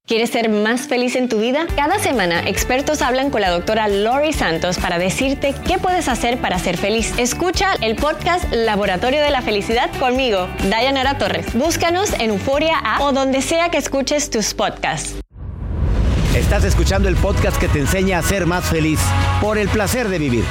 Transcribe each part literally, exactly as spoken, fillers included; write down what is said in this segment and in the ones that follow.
¿Quieres ser más feliz en tu vida? Cada semana, expertos hablan con la doctora Lori Santos para decirte qué puedes hacer para ser feliz. Escucha el podcast Laboratorio de la Felicidad conmigo, Dayanara Torres. Búscanos en Euforia App o donde sea que escuches tus podcasts. Estás escuchando el podcast que te enseña a ser más feliz por el placer de vivir.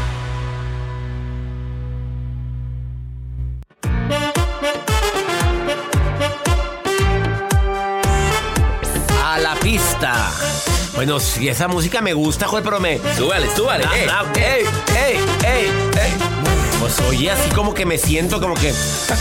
A la pista. Bueno, si esa música me gusta, joder, pero me... Súbale, súbale. Ah, ey, ah, ey, ey, ey, ey. Pues oye, así como que me siento como que...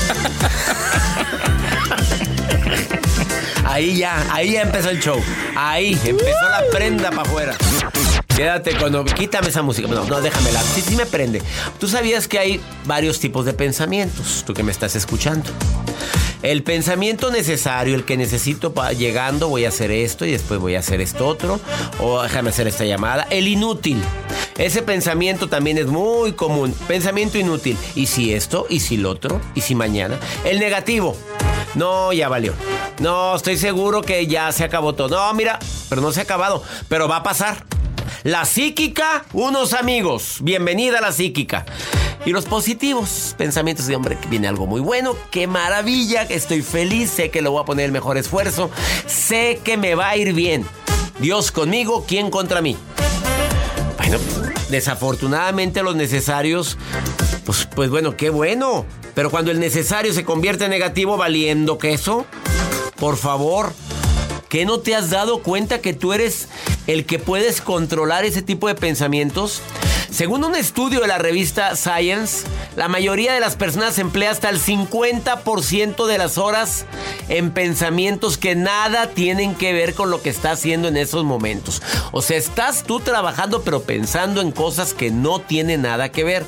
Ahí ya, ahí ya empezó el show. Ahí, empezó la prenda para afuera. Quédate cuando... Quítame esa música. No, no, déjamela. Sí, sí me prende. ¿Tú sabías que hay varios tipos de pensamientos? Tú que me estás escuchando. El pensamiento necesario, el que necesito para llegando, voy a hacer esto y después voy a hacer esto otro. O déjame hacer esta llamada. El inútil. Ese pensamiento también es muy común. Pensamiento inútil. ¿Y si esto? ¿Y si lo otro? ¿Y si mañana? El negativo. No, ya valió. No, estoy seguro que ya se acabó todo. No, mira, pero no se ha acabado. Pero va a pasar. La psíquica, unos amigos. Bienvenida a la psíquica. Y los positivos, pensamientos de hombre, que viene algo muy bueno, qué maravilla, estoy feliz, sé que le voy a poner el mejor esfuerzo, sé que me va a ir bien. Dios conmigo, ¿quién contra mí? Bueno, desafortunadamente los necesarios, pues, pues bueno, qué bueno. Pero cuando el necesario se convierte en negativo, valiendo queso, por favor, ¿qué no te has dado cuenta que tú eres el que puedes controlar ese tipo de pensamientos? Según un estudio de la revista Science, la mayoría de las personas emplea hasta el cincuenta por ciento de las horas en pensamientos que nada tienen que ver con lo que está haciendo en esos momentos. O sea, estás tú trabajando pero pensando en cosas que no tienen nada que ver.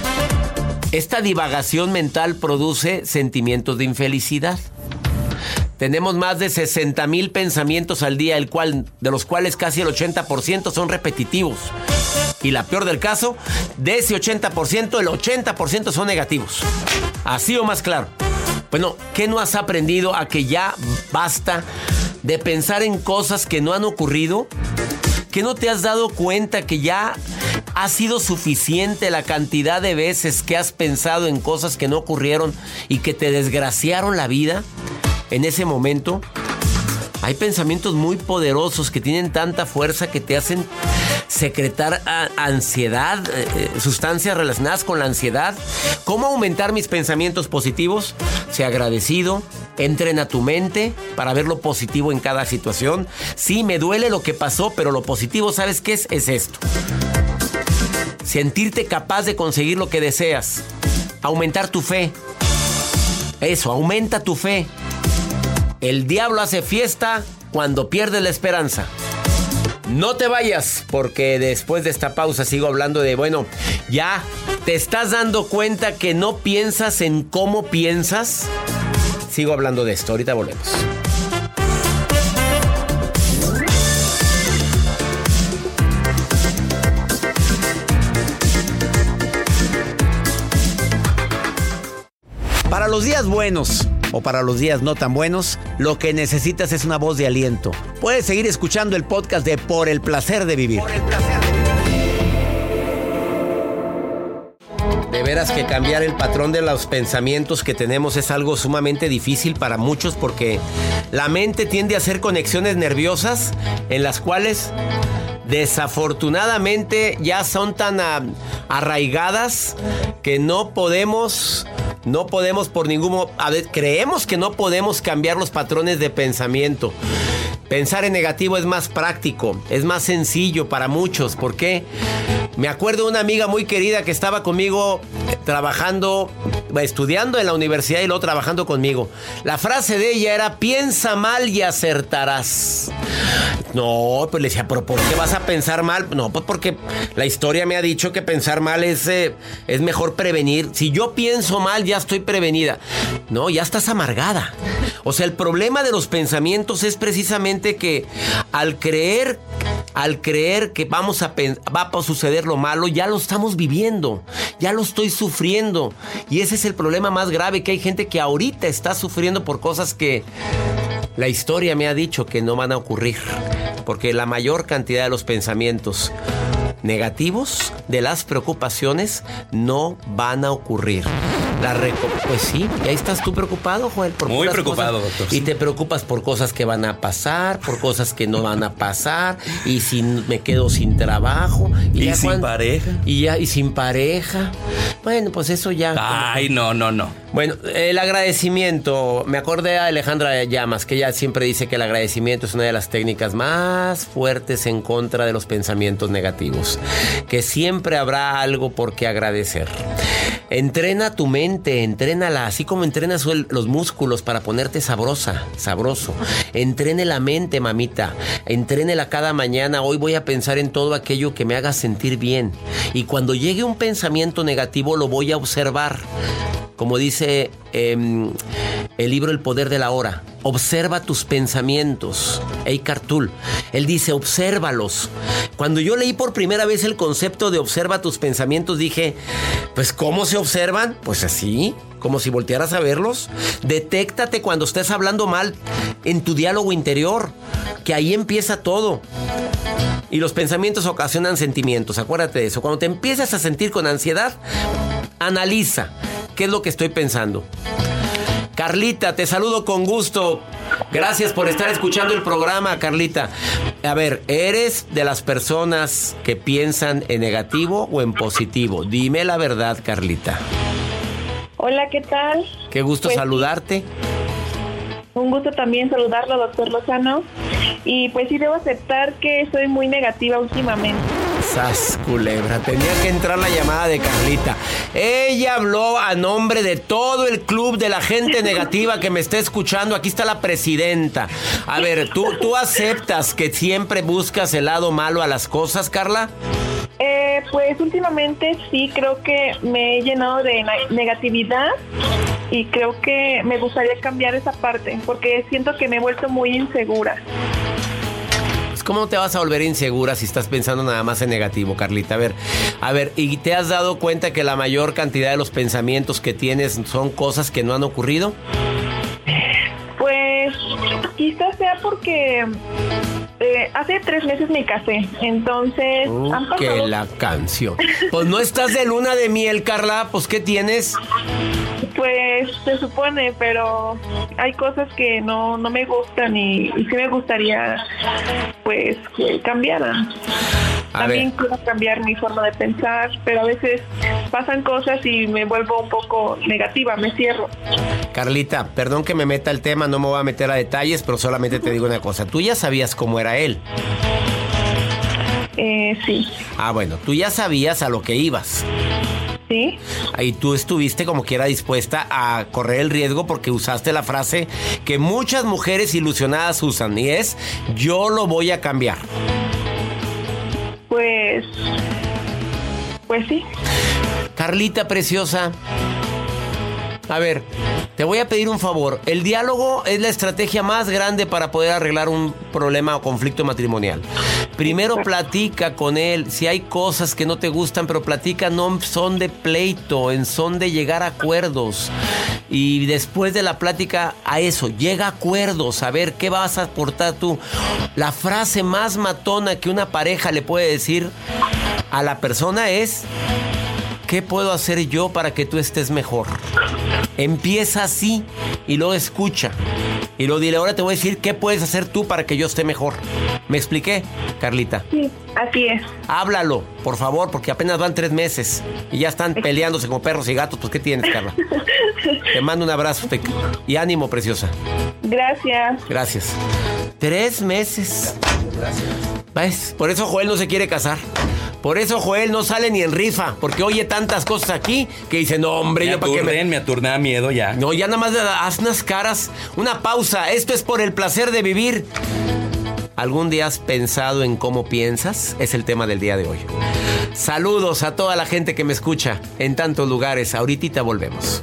Esta divagación mental produce sentimientos de infelicidad. Tenemos más de sesenta mil pensamientos al día, el cual, de los cuales casi el ochenta por ciento son repetitivos. Y la peor del caso, de ese ochenta por ciento, el ochenta por ciento son negativos. Así o más claro. Bueno, ¿qué no has aprendido a que ya basta de pensar en cosas que no han ocurrido? ¿Qué no te has dado cuenta que ya ha sido suficiente la cantidad de veces que has pensado en cosas que no ocurrieron y que te desgraciaron la vida? En ese momento, hay pensamientos muy poderosos que tienen tanta fuerza que te hacen secretar a- ansiedad, eh, sustancias relacionadas con la ansiedad. ¿Cómo aumentar mis pensamientos positivos? Sea agradecido, entrena tu mente para ver lo positivo en cada situación. Sí, me duele lo que pasó, pero lo positivo, ¿sabes qué es? Es esto. Sentirte capaz de conseguir lo que deseas. Aumentar tu fe. Eso, aumenta tu fe. El diablo hace fiesta cuando pierde la esperanza. No te vayas, porque después de esta pausa sigo hablando de, bueno, ya te estás dando cuenta que no piensas en cómo piensas. Sigo hablando de esto, ahorita volvemos. Para los días buenos o para los días no tan buenos, lo que necesitas es una voz de aliento. Puedes seguir escuchando el podcast de Por el Placer de Vivir. Por el placer de vivir. De veras que cambiar el patrón de los pensamientos que tenemos es algo sumamente difícil para muchos, porque la mente tiende a hacer conexiones nerviosas en las cuales desafortunadamente ya son tan a, arraigadas que no podemos... No podemos por ningún modo, a ver, creemos que no podemos cambiar los patrones de pensamiento. Pensar en negativo es más práctico, es más sencillo para muchos. ¿Por qué? Me acuerdo de una amiga muy querida que estaba conmigo eh, trabajando, estudiando en la universidad y luego trabajando conmigo. La frase de ella era: piensa mal y acertarás. No, pues le decía, ¿pero por qué vas a pensar mal? No, pues porque la historia me ha dicho que pensar mal es, eh, es mejor prevenir. Si yo pienso mal, ya estoy prevenida. No, ya estás amargada. O sea, el problema de los pensamientos es precisamente que al creer, al creer que vamos a va a suceder lo malo, ya lo estamos viviendo, ya lo estoy sufriendo. Y ese es el problema más grave, que hay gente que ahorita está sufriendo por cosas que La historia me ha dicho que no van a ocurrir, porque la mayor cantidad de los pensamientos negativos, de las preocupaciones, no van a ocurrir. La reco- pues sí, y ahí estás tú preocupado, Joel. Por Muy preocupado, cosas, doctor. Y te preocupas por cosas que van a pasar, por cosas que no van a pasar, y si me quedo sin trabajo. Y, ya sin cuando, pareja. Y ya, y sin pareja. Bueno, pues eso ya. Ay, no, no, no. Bueno, el agradecimiento. Me acordé de Alejandra Llamas, que ella siempre dice que el agradecimiento es una de las técnicas más fuertes en contra de los pensamientos negativos. Que siempre habrá algo por qué agradecer. Entrena tu mente, entrénala, así como entrenas el, los músculos para ponerte sabrosa, sabroso. Entrene la mente, mamita. Entrénela cada mañana. Hoy voy a pensar en todo aquello que me haga sentir bien. Y cuando llegue un pensamiento negativo, lo voy a observar. Como dice eh, el libro El Poder de la Hora, observa tus pensamientos. Eckhart Tolle, él dice, obsérvalos. Cuando yo leí por primera vez el concepto de observa tus pensamientos, dije, pues ¿cómo se observan? Pues así, como si voltearas a verlos. Detéctate cuando estés hablando mal en tu diálogo interior, que ahí empieza todo. Y los pensamientos ocasionan sentimientos, acuérdate de eso. Cuando te empiezas a sentir con ansiedad, analiza qué es lo que estoy pensando. Carlita, te saludo con gusto. Gracias por estar escuchando el programa, Carlita. A ver, ¿eres de las personas que piensan en negativo o en positivo? Dime la verdad, Carlita. Hola, ¿qué tal? Qué gusto pues, saludarte. Un gusto también saludarlo, doctor Lozano. Y pues sí, debo aceptar que soy muy negativa últimamente. Sas, culebra, tenía que entrar la llamada de Carlita. Ella habló a nombre de todo el club de la gente negativa que me está escuchando. Aquí está la presidenta. A ver, ¿tú, tú aceptas que siempre buscas el lado malo a las cosas, Carla? Eh, pues últimamente sí, creo que me he llenado de na- negatividad y creo que me gustaría cambiar esa parte porque siento que me he vuelto muy insegura. ¿Cómo te vas a volver insegura si estás pensando nada más en negativo, Carlita? A ver, a ver, ¿y te has dado cuenta que la mayor cantidad de los pensamientos que tienes son cosas que no han ocurrido? Pues quizás sea porque eh, hace tres meses me casé, entonces Uh, han pasado... que la canción. Pues no estás de luna de miel, Carla, pues ¿qué tienes? Pues se supone, pero hay cosas que no, no me gustan y, y sí me gustaría pues que cambiaran. A También ver. quiero cambiar mi forma de pensar, pero a veces pasan cosas y me vuelvo un poco negativa, me cierro. Carlita, perdón que me meta el tema, no me voy a meter a detalles, pero solamente te digo una cosa. Tú ya sabías cómo era él. Eh, sí. Ah, bueno, tú ya sabías a lo que ibas. Sí. Y tú estuviste como quiera dispuesta a correr el riesgo porque usaste la frase que muchas mujeres ilusionadas usan y es, yo lo voy a cambiar. Pues... Pues sí. Carlita preciosa, a ver, te voy a pedir un favor. El diálogo es la estrategia más grande para poder arreglar un problema o conflicto matrimonial. Primero platica con él. Si hay cosas que no te gustan, pero platica no son de pleito, en son de llegar a acuerdos. Y después de la plática, a eso, llega a acuerdos, a ver qué vas a aportar tú. La frase más matona que una pareja le puede decir a la persona es: ¿qué puedo hacer yo para que tú estés mejor? Empieza así y luego escucha. Y luego dile, ahora te voy a decir qué puedes hacer tú para que yo esté mejor. ¿Me expliqué, Carlita? Sí, así es. Háblalo, por favor, porque apenas van tres meses y ya están peleándose como perros y gatos. Pues, ¿qué tienes, Carla? Te mando un abrazo te... y ánimo, preciosa. Gracias. Gracias. Tres meses. ¿Ves? Por eso Joel no se quiere casar. Por eso Joel no sale ni en rifa, porque oye tantas cosas aquí que dice, no, hombre, Me yo para qué aturden, me aturdea miedo ya. No, ya nada más haz unas caras. Una pausa. Esto es por el placer de vivir. ¿Algún día has pensado en cómo piensas? Es el tema del día de hoy. Saludos a toda la gente que me escucha en tantos lugares. Ahorita volvemos.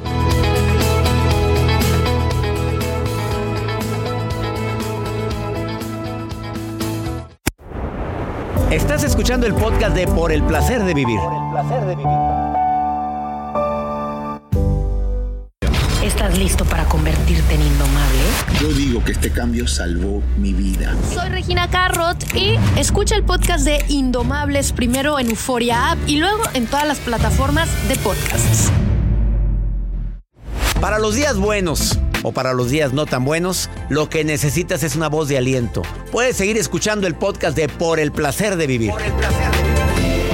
Estás escuchando el podcast de Por el placer de vivir. Por el placer de vivir. ¿Estás listo para convertirte en indomable? Yo digo que este cambio salvó mi vida. Soy Regina Carrot y escucha el podcast de Indomables primero en Euforia App y luego en todas las plataformas de podcasts. Para los días buenos o para los días no tan buenos, lo que necesitas es una voz de aliento. Puedes seguir escuchando el podcast de Por el Placer de Vivir. Por el placer de vivir.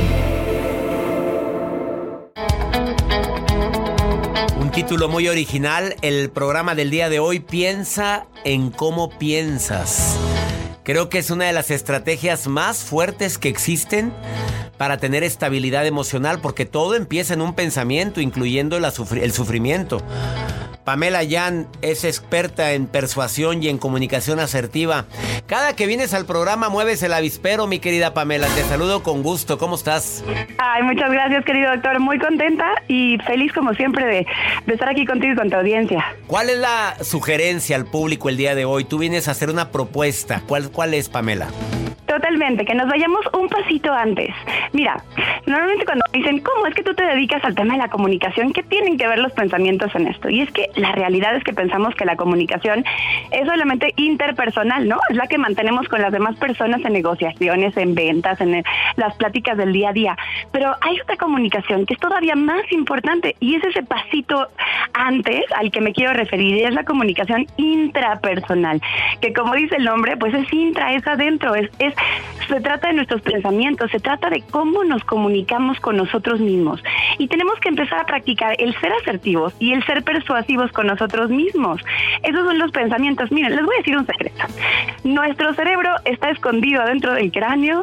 Un título muy original, el programa del día de hoy, Piensa en cómo piensas. Creo que es una de las estrategias más fuertes que existen para tener estabilidad emocional, porque todo empieza en un pensamiento, incluyendo la sufri- el sufrimiento. Pamela Yan es experta en persuasión y en comunicación asertiva. Cada que vienes al programa mueves el avispero, mi querida Pamela. Te saludo con gusto. ¿Cómo estás? Ay, muchas gracias, querido doctor. Muy contenta y feliz, como siempre, de, de estar aquí contigo y con tu audiencia. ¿Cuál es la sugerencia al público el día de hoy? Tú vienes a hacer una propuesta. ¿Cuál, cuál es, Pamela? Totalmente, que nos vayamos un pasito antes. Mira, normalmente cuando dicen, ¿cómo es que tú te dedicas al tema de la comunicación? ¿Qué tienen que ver los pensamientos en esto? Y es que la realidad es que pensamos que la comunicación es solamente interpersonal, ¿no? Es la que mantenemos con las demás personas en negociaciones, en ventas, en las pláticas del día a día. Pero hay otra comunicación que es todavía más importante y es ese pasito antes al que me quiero referir, y es la comunicación intrapersonal, que como dice el nombre, pues es intra, es adentro, es, es se trata de nuestros pensamientos, se trata de cómo nos comunicamos con nosotros mismos. Y tenemos que empezar a practicar el ser asertivos y el ser persuasivos con nosotros mismos. Esos son los pensamientos. Miren, les voy a decir un secreto. Nuestro cerebro está escondido adentro del cráneo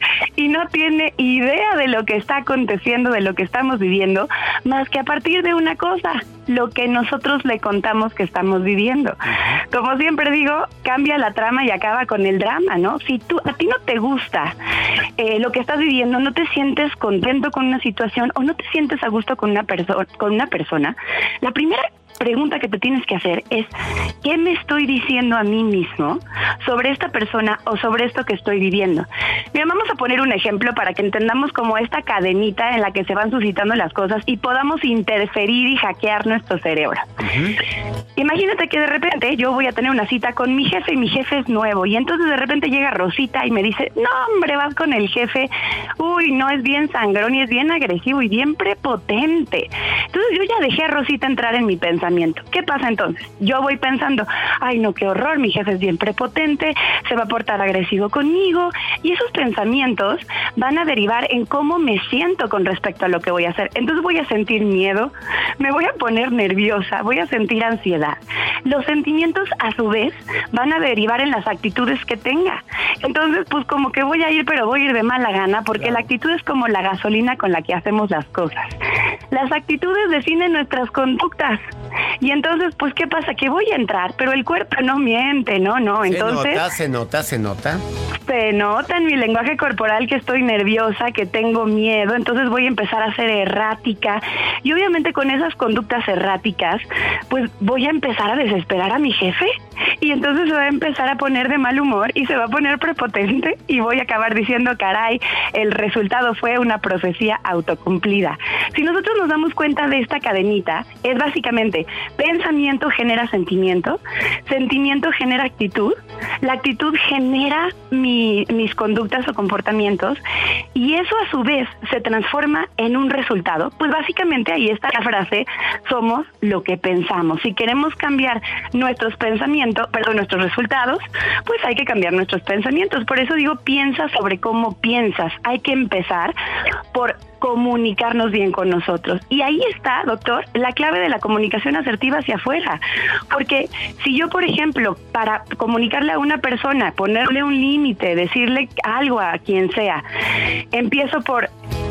y no tiene idea de lo que está aconteciendo, de lo que estamos viviendo, más que a partir de una cosa, lo que nosotros le contamos que estamos viviendo. Como siempre digo, cambia la trama y acaba con el drama, ¿no? Si tú, a ti no te gusta eh, lo que estás viviendo, no te sientes contento con una situación o no te sientes a gusto con una persona, con una persona, la primera pregunta que te tienes que hacer es, ¿qué me estoy diciendo a mí mismo sobre esta persona o sobre esto que estoy viviendo? Mira, vamos a poner un ejemplo para que entendamos como esta cadenita en la que se van suscitando las cosas y podamos interferir y hackear nuestro cerebro. Uh-huh. Imagínate que de repente yo voy a tener una cita con mi jefe y mi jefe es nuevo y entonces de repente llega Rosita y me dice, no hombre, vas con el jefe, uy, no, es bien sangrón y es bien agresivo y bien prepotente. Entonces yo ya dejé a Rosita entrar en mi pensamiento. ¿Qué pasa entonces? Yo voy pensando, ay no, qué horror, mi jefe es bien prepotente, se va a portar agresivo conmigo, y esos pensamientos van a derivar en cómo me siento con respecto a lo que voy a hacer. Entonces voy a sentir miedo, me voy a poner nerviosa, voy a sentir ansiedad. Los sentimientos a su vez van a derivar en las actitudes que tenga. Entonces pues como que voy a ir, pero voy a ir de mala gana, porque la actitud es como la gasolina con la que hacemos las cosas. Las actitudes definen nuestras conductas. Y entonces, pues, ¿qué pasa? Que voy a entrar, pero el cuerpo no miente, ¿no? No, entonces... Se nota, se nota, se nota. Se nota en mi lenguaje corporal que estoy nerviosa, que tengo miedo, entonces voy a empezar a ser errática. Y obviamente con esas conductas erráticas, pues voy a empezar a desesperar a mi jefe. Y entonces se va a empezar a poner de mal humor y se va a poner prepotente y voy a acabar diciendo, caray, el resultado fue una profecía autocumplida. Si nosotros nos damos cuenta de esta cadenita, es básicamente pensamiento genera sentimiento, sentimiento genera actitud, la actitud genera mi, mis conductas o comportamientos y eso a su vez se transforma en un resultado. Pues básicamente ahí está la frase, somos lo que pensamos. Si queremos cambiar nuestros pensamientos, perdón, nuestros resultados, pues hay que cambiar nuestros pensamientos. Por eso digo, piensa sobre cómo piensas. Hay que empezar por comunicarnos bien con nosotros. Y ahí está, doctor, la clave de la comunicación asertiva hacia afuera. Porque si yo, por ejemplo, para comunicarle a una persona, ponerle un límite, decirle algo a quien sea, empiezo por...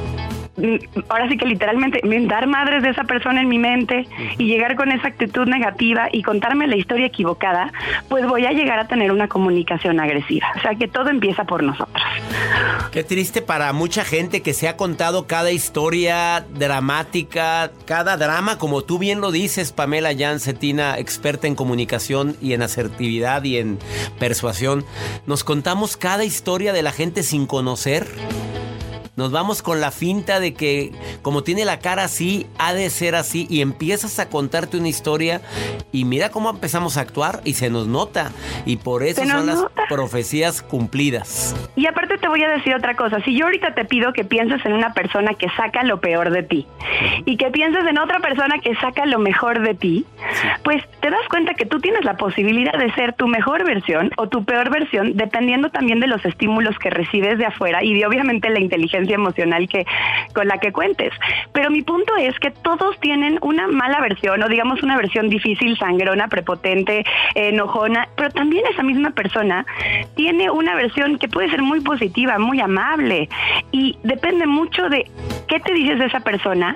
ahora sí que literalmente mentar madres de esa persona en mi mente y llegar con esa actitud negativa y contarme la historia equivocada, pues voy a llegar a tener una comunicación agresiva. O sea que todo empieza por nosotros. Qué triste para mucha gente que se ha contado cada historia dramática, cada drama, como tú bien lo dices, Pamela Yan Cetina, experta en comunicación y en asertividad y en persuasión. Nos contamos cada historia de la gente sin conocer. nos vamos con la finta de que como tiene la cara así, ha de ser así, y empiezas a contarte una historia y mira cómo empezamos a actuar y se nos nota, y por eso son las nota. profecías cumplidas. Y aparte te voy a decir otra cosa, si yo ahorita te pido que pienses en una persona que saca lo peor de ti y que pienses en otra persona que saca lo mejor de ti, sí. pues te das cuenta que tú tienes la posibilidad de ser tu mejor versión o tu peor versión, dependiendo también de los estímulos que recibes de afuera y de obviamente la inteligencia emocional que con la que cuentes. Pero mi punto es que todos tienen una mala versión, o digamos una versión difícil, sangrona, prepotente, enojona, pero también esa misma persona tiene una versión que puede ser muy positiva, muy amable, y depende mucho de qué te dices de esa persona.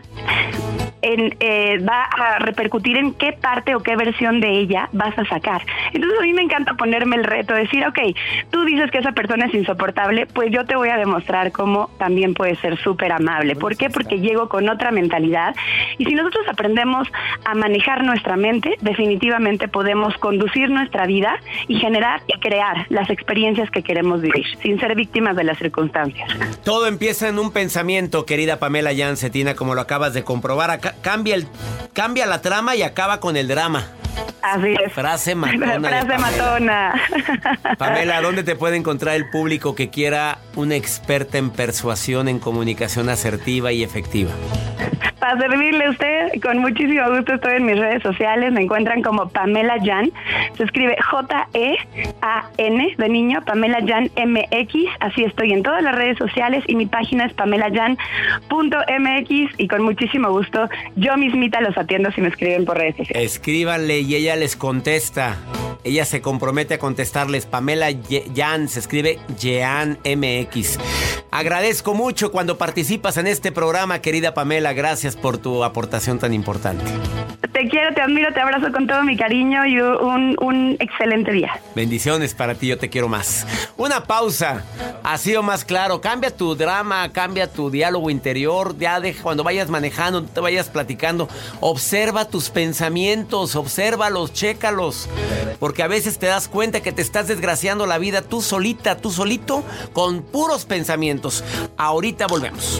En, eh, va a repercutir en qué parte o qué versión de ella vas a sacar. Entonces a mí me encanta ponerme el reto, decir, ok, tú dices que esa persona es insoportable, pues yo te voy a demostrar cómo también puede ser súper amable. ¿Por qué? Porque llego con otra mentalidad, y si nosotros aprendemos a manejar nuestra mente, definitivamente podemos conducir nuestra vida y generar y crear las experiencias que queremos vivir, sin ser víctimas de las circunstancias. Todo empieza en un pensamiento, querida Pamela Yan Cetina, como lo acabas de comprobar acá. Cambia, el, cambia la trama y acaba con el drama. Así es. Frase matona. Frase matona. Pamela, ¿dónde te puede encontrar el público que quiera una experta en persuasión, en comunicación asertiva y efectiva? Para servirle a usted, con muchísimo gusto estoy en mis redes sociales. Me encuentran como Pamela Yan. Se escribe J E A N de niño, Pamela Yan M X. Así estoy en todas las redes sociales, y mi página es pamela yan punto m x, y con muchísimo gusto yo mismita los atiendo si me escriben por redes sociales. Escríbanle y ella les contesta. Ella se compromete a contestarles. Pamela Yan, se escribe Yan M X. Agradezco mucho cuando participas en este programa, querida Pamela. Gracias por tu aportación tan importante. Te quiero, te admiro, te abrazo con todo mi cariño y un, un excelente día. Bendiciones para ti, yo te quiero más. Una pausa. Ha sido más claro. Cambia tu drama, cambia tu diálogo interior. Ya deja, cuando vayas manejando, te vayas platicando, observa tus pensamientos, obsérvalos, chécalos. Porque a veces te das cuenta que te estás desgraciando la vida tú solita, tú solito, con puros pensamientos. Ahorita volvemos.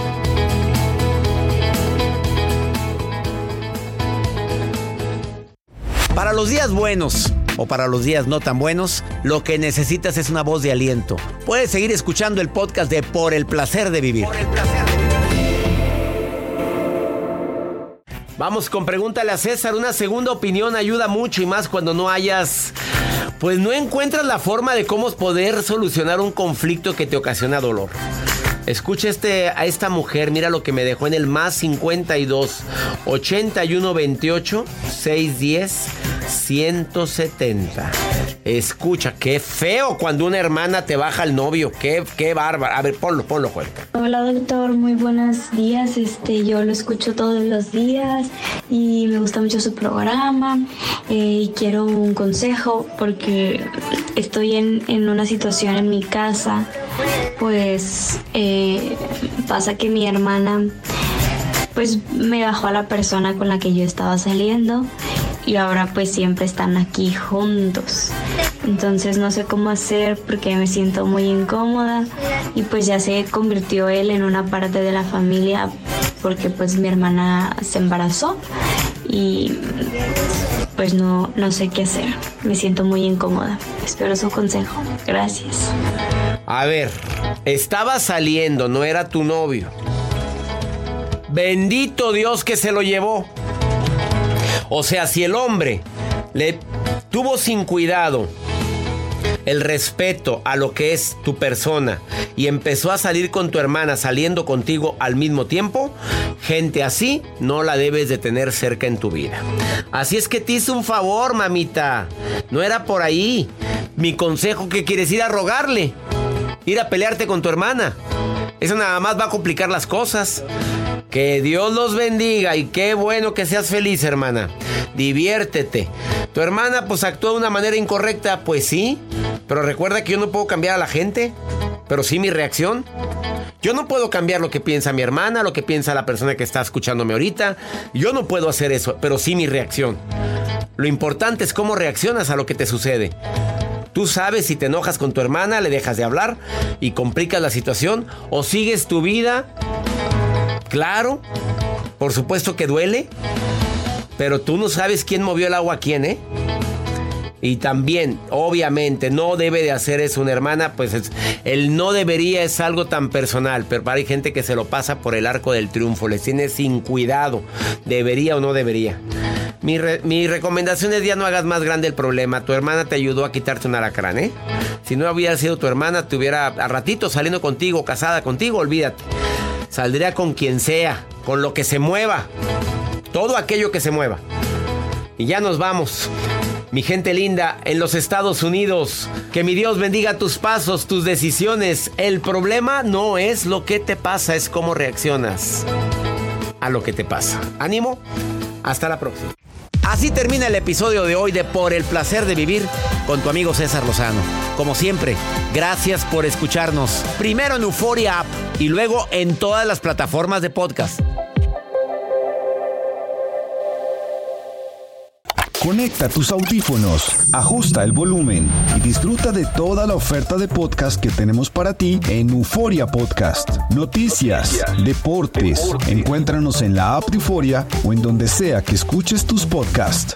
Para los días buenos o para los días no tan buenos, lo que necesitas es una voz de aliento. Puedes seguir escuchando el podcast de Por el Placer de Vivir. Por el placer de vivir. Vamos con Pregúntale a César. Una segunda opinión ayuda mucho, y más cuando no hayas... Pues no encuentras la forma de cómo poder solucionar un conflicto que te ocasiona dolor. Escucha este, a esta mujer, mira lo que me dejó en el más cincuenta y dos, ochenta y uno, veintiocho, seiscientos diez, ciento setenta. Escucha, qué feo cuando una hermana te baja al novio, qué, qué bárbaro. A ver, ponlo, ponlo, Juan. Hola, doctor, muy buenos días. Este, yo lo escucho todos los días y me gusta mucho su programa, eh, y quiero un consejo porque estoy en, en una situación en mi casa. Pues eh, pasa que mi hermana pues me bajó a la persona con la que yo estaba saliendo, y ahora pues siempre están aquí juntos. Entonces no sé cómo hacer porque me siento muy incómoda, y pues ya se convirtió él en una parte de la familia porque pues mi hermana se embarazó, y pues no, no sé qué hacer. Me siento muy incómoda. Espero su consejo. Gracias. A ver, estaba saliendo, no era tu novio. Bendito Dios que se lo llevó. O sea, si el hombre le tuvo sin cuidado el respeto a lo que es tu persona y empezó a salir con tu hermana saliendo contigo al mismo tiempo, gente así no la debes de tener cerca en tu vida. Así es que te hice un favor, mamita. No era por ahí. Mi consejo, ¿qué quieres? Ir a rogarle, ir a pelearte con tu hermana. Eso nada más va a complicar las cosas. Que Dios los bendiga y qué bueno que seas feliz, hermana. Diviértete. Tu hermana pues actuó de una manera incorrecta, pues sí. Pero recuerda que yo no puedo cambiar a la gente, pero sí mi reacción. Yo no puedo cambiar lo que piensa mi hermana, lo que piensa la persona que está escuchándome ahorita. Yo no puedo hacer eso, pero sí mi reacción. Lo importante es cómo reaccionas a lo que te sucede. Tú sabes si te enojas con tu hermana, le dejas de hablar y complicas la situación, o sigues tu vida. Claro, por supuesto que duele, pero tú no sabes quién movió el agua a quién, ¿eh? Y también, obviamente, no debe de hacer eso una hermana, pues es, el no debería es algo tan personal, pero hay gente que se lo pasa por el arco del triunfo, les tiene sin cuidado, debería o no debería. Mi, re, mi recomendación es ya no hagas más grande el problema. Tu hermana te ayudó a quitarte un alacrán, ¿eh? Si no hubiera sido tu hermana, te hubiera a ratito saliendo contigo, casada contigo, olvídate. Saldría con quien sea, con lo que se mueva, todo aquello que se mueva. Y ya nos vamos. Mi gente linda, en los Estados Unidos, que mi Dios bendiga tus pasos, tus decisiones. El problema no es lo que te pasa, es cómo reaccionas a lo que te pasa. Ánimo, hasta la próxima. Así termina el episodio de hoy de Por el Placer de Vivir con tu amigo César Lozano. Como siempre, gracias por escucharnos. Primero en Euforia App y luego en todas las plataformas de podcast. Conecta tus audífonos, ajusta el volumen y disfruta de toda la oferta de podcast que tenemos para ti en Euforia Podcast. Noticias, deportes, encuéntranos en la app de Euforia o en donde sea que escuches tus podcasts.